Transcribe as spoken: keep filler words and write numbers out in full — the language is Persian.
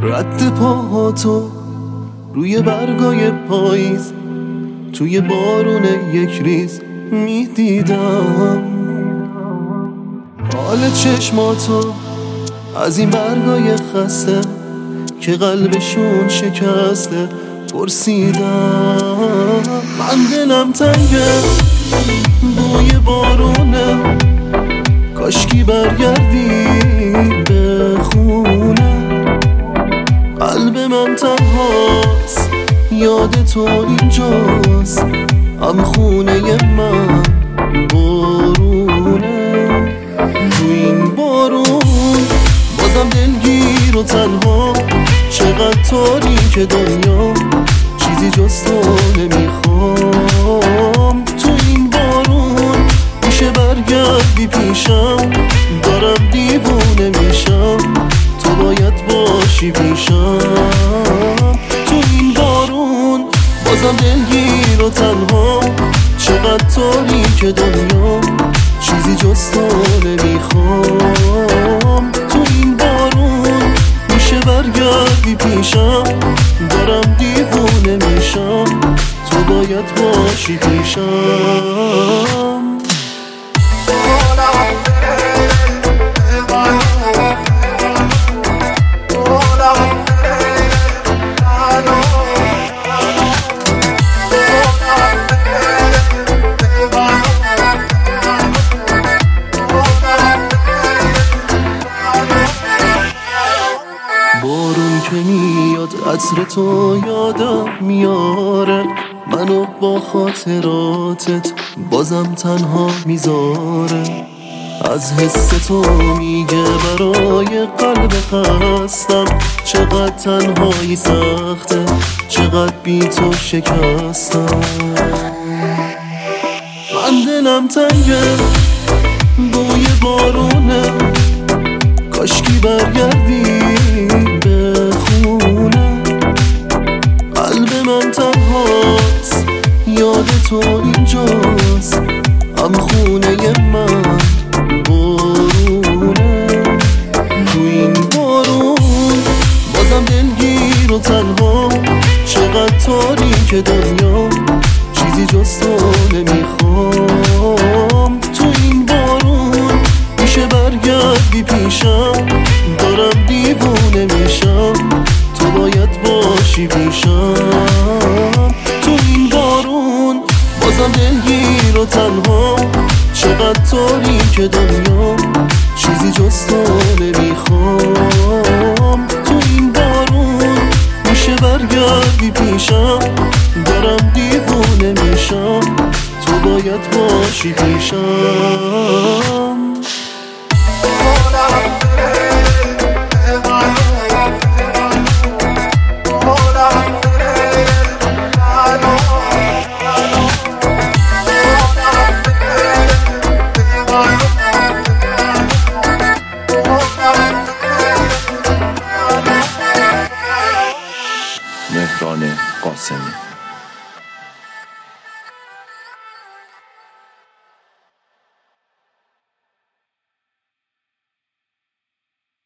رد پاهاتو روی برگای پاییز توی بارون یک ریز میدیدم. حال چشماتو از این برگای خسته که قلبشون شکسته پرسیدم. من دلم تنگه بوی بارونه، کاشکی برگردی به خونه. قلب من تنهاست یاد تو اینجاست، هم خونه من بارونه. تو این بارون بازم دلگیر و تنها، چقدر تاریک دنیا چیزی جز تو نمیخوام. تو این بارون میشه برگردی پیشم، دارم دیوونه میشم تو باید باشی پیشم. تو این بارون بازم دلگیر و تنها، چقدر تاریک دنیا چیزی جز تو نمیخوام. تو این بارون میشه برگردی پیشم، دارم دیوونه میشم تو باید باشی پیشم. بارون که میاد عطر تو یادم میاره، منو با خاطراتت بازم تنها میذاره. از حس تو میگه برای قلب خستم، چقدر تنهایی سخته، چقدر بی تو شکستم. من دلم تنگه بوی بارونه، کاشکی برگردی به خونه. قلب من تنهاست یاد تو اینجاست، هم خونه من بارونه. تو این بارون بازم دلگیر و تنها، چقدر تاریک دنیا چیزی جز تو نمیخوام. تو این بارون میشه برگردی پیشم، دارم دیوونه میشم تو باید باشی پیشم. تو این بارون بازم دلگیر و تنها، چقدر تاریک دنیا چیزی جز تو نمیخوام. تو این بارون میشه برگردی پیشم، دارم دیوونه میشم تو باید باشی پیشم. مهران قاسمی.